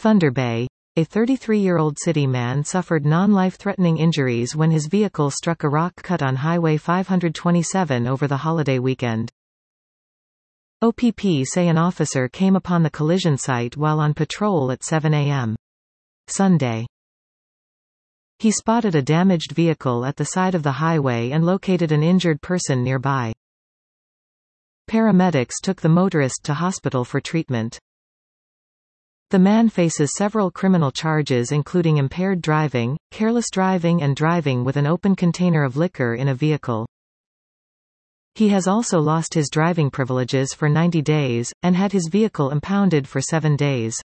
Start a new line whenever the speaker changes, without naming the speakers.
Thunder Bay. A 33-year-old city man suffered non-life-threatening injuries when his vehicle struck a rock cut on Highway 527 over the holiday weekend. OPP say an officer came upon the collision site while on patrol at 7 a.m. Sunday. He spotted a damaged vehicle at the side of the highway and located an injured person nearby. Paramedics took the motorist to hospital for treatment. The man faces several criminal charges including impaired driving, careless driving and driving with an open container of liquor in a vehicle. He has also lost his driving privileges for 90 days, and had his vehicle impounded for 7 days.